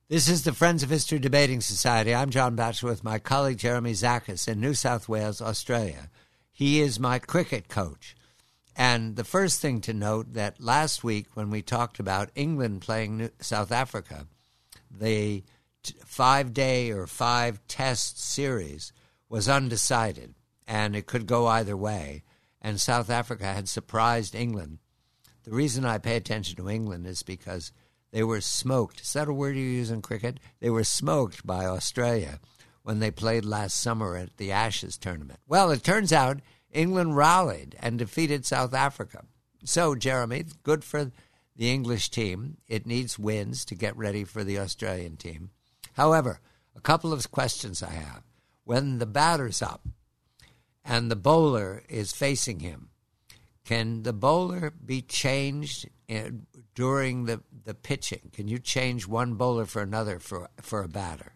This is the Friends of History Debating Society. I'm John Batchelor with my colleague Jeremy Zakis in New South Wales, Australia. He is my cricket coach. And the first thing to note that last week when we talked about England playing South Africa, the 5-day or 5-test series was undecided, and it could go either way. And South Africa had surprised England. The reason I pay attention to England is because they were smoked. Is that a word you use in cricket? They were smoked by Australia when they played last summer at the Ashes tournament. Well, it turns out England rallied and defeated South Africa. So, Jeremy, good for the English team. It needs wins to get ready for the Australian team. However, a couple of questions I have. When the batter's up and the bowler is facing him, can the bowler be changed during the pitching? Can you change one bowler for another for a batter?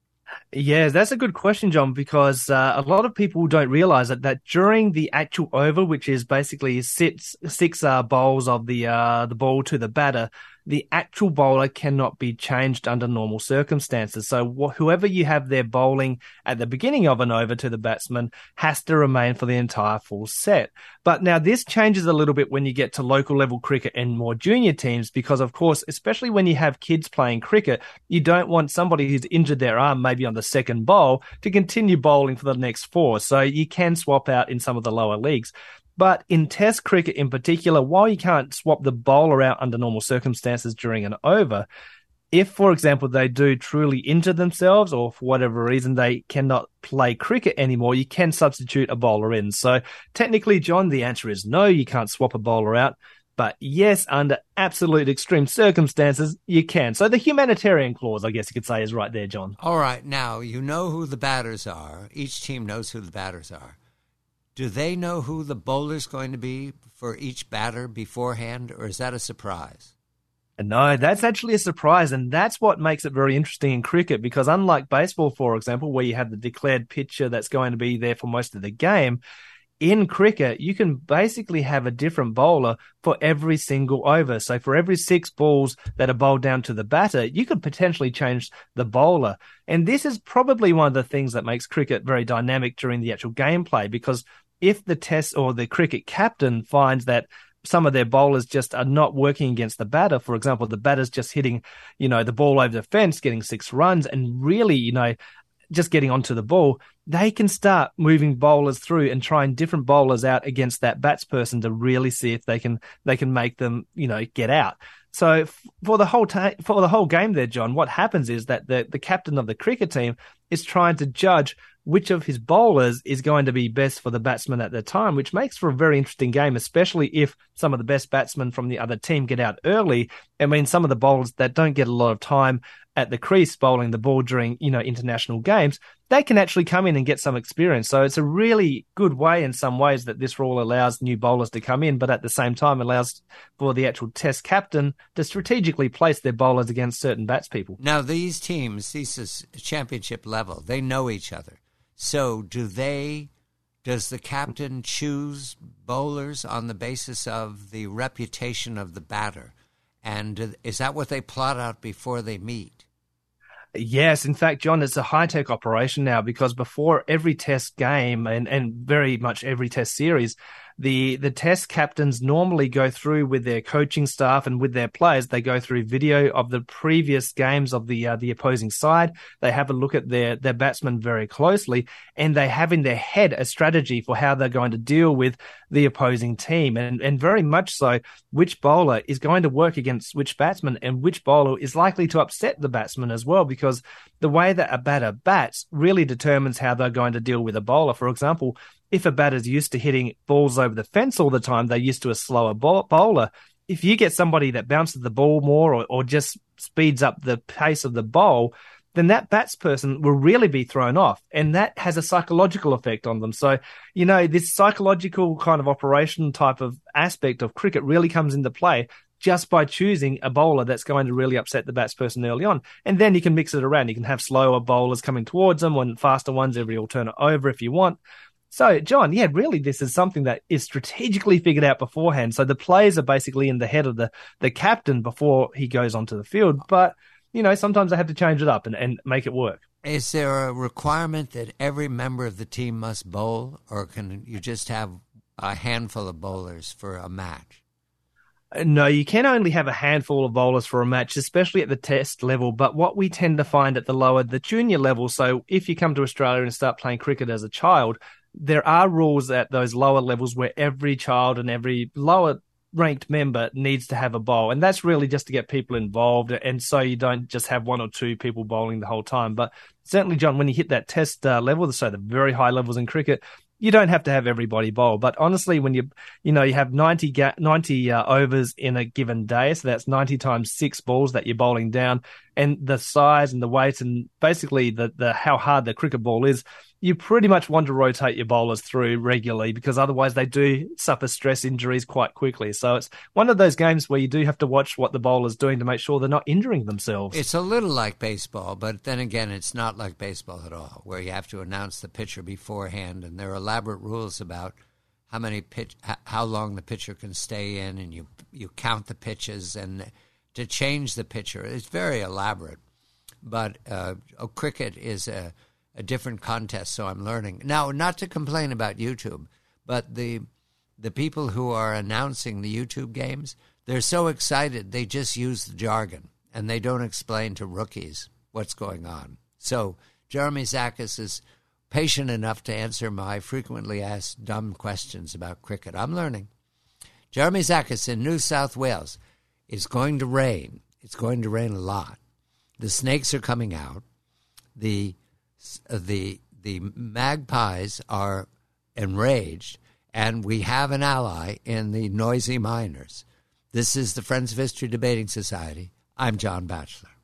Yeah, that's a good question, John, because a lot of people don't realize that during the actual over, which is basically six bowls of the ball to the batter, the actual bowler cannot be changed under normal circumstances. So whoever you have there bowling at the beginning of an over to the batsman has to remain for the entire full set. But now this changes a little bit when you get to local level cricket and more junior teams, because of course, especially when you have kids playing cricket, you don't want somebody who's injured their arm maybe on the second bowl to continue bowling for the next 4. So you can swap out in some of the lower leagues. But in Test cricket in particular, while you can't swap the bowler out under normal circumstances during an over, if, for example, they do truly injure themselves or for whatever reason they cannot play cricket anymore, you can substitute a bowler in. So technically, John, the answer is no, you can't swap a bowler out. But yes, under absolute extreme circumstances, you can. So the humanitarian clause, I guess you could say, is right there, John. All right. Now, you know who the batters are. Each team knows who the batters are. Do they know who the bowler's going to be for each batter beforehand, or is that a surprise? No, that's actually a surprise, and that's what makes it very interesting in cricket, because unlike baseball, for example, where you have the declared pitcher that's going to be there for most of the game, in cricket, you can basically have a different bowler for every single over. So for every 6 balls that are bowled down to the batter, you could potentially change the bowler. And this is probably one of the things that makes cricket very dynamic during the actual gameplay, because if the test or the cricket captain finds that some of their bowlers just are not working against the batter, for example, the batter's just hitting, the ball over the fence, getting 6 runs and really, just getting onto the ball, they can start moving bowlers through and trying different bowlers out against that batsperson to really see if they can make them, get out. So for the whole game there, John, what happens is that the captain of the cricket team is trying to judge which of his bowlers is going to be best for the batsman at the time, which makes for a very interesting game, especially if some of the best batsmen from the other team get out early. I mean, some of the bowlers that don't get a lot of time at the crease bowling the ball during, international games, they can actually come in and get some experience. So it's a really good way in some ways that this rule allows new bowlers to come in, but at the same time allows for the actual test captain to strategically place their bowlers against certain batspeople. Now, these teams, this is championship level, they know each other. So does the captain choose bowlers on the basis of the reputation of the batter? And is that what they plot out before they meet? Yes, in fact, John, it's a high-tech operation now, because before every test game and very much every test series, the test captains normally go through with their coaching staff and with their players. They go through video of the previous games of the opposing side. They have a look at their batsmen very closely, and they have in their head a strategy for how they're going to deal with the opposing team, and very much so which bowler is going to work against which batsman and which bowler is likely to upset the batsman as well, because the way that a batter bats really determines how they're going to deal with a bowler. For example, if a batter's used to hitting balls over the fence all the time, they're used to a slower bowler. If you get somebody that bounces the ball more or just speeds up the pace of the bowl, then that batsperson will really be thrown off, and that has a psychological effect on them. So, this psychological kind of operation type of aspect of cricket really comes into play just by choosing a bowler that's going to really upset the batsperson early on. And then you can mix it around. You can have slower bowlers coming towards them and faster ones every alternate over if you want. So, John, yeah, really this is something that is strategically figured out beforehand. So the players are basically in the head of the captain before he goes onto the field. But sometimes they have to change it up and make it work. Is there a requirement that every member of the team must bowl, or can you just have a handful of bowlers for a match? No, you can only have a handful of bowlers for a match, especially at the test level. But what we tend to find at the junior level, so if you come to Australia and start playing cricket as a child, there are rules at those lower levels where every child and every lower ranked member needs to have a bowl. And that's really just to get people involved. And so you don't just have one or two people bowling the whole time. But certainly, John, when you hit that test level, so the very high levels in cricket, you don't have to have everybody bowl. But honestly, when you have 90 overs in a given day, so that's 90 times 6 balls that you're bowling down, and the size and the weight and basically the how hard the cricket ball is, you pretty much want to rotate your bowlers through regularly, because otherwise they do suffer stress injuries quite quickly. So it's one of those games where you do have to watch what the bowler's doing to make sure they're not injuring themselves. It's a little like baseball, but then again, it's not like baseball at all, where you have to announce the pitcher beforehand, and there are elaborate rules about how long the pitcher can stay in, and you count the pitches, and to change the pitcher. It's very elaborate. But cricket is a different contest, so I'm learning. Now, not to complain about YouTube, but the people who are announcing the YouTube games, they're so excited, they just use the jargon, and they don't explain to rookies what's going on. So Jeremy Zakis is patient enough to answer my frequently asked dumb questions about cricket. I'm learning. Jeremy Zakis in New South Wales. It's going to rain. It's going to rain a lot. The snakes are coming out. The magpies are enraged, and we have an ally in the noisy miners. This is the Friends of History Debating Society. I'm John Batchelor.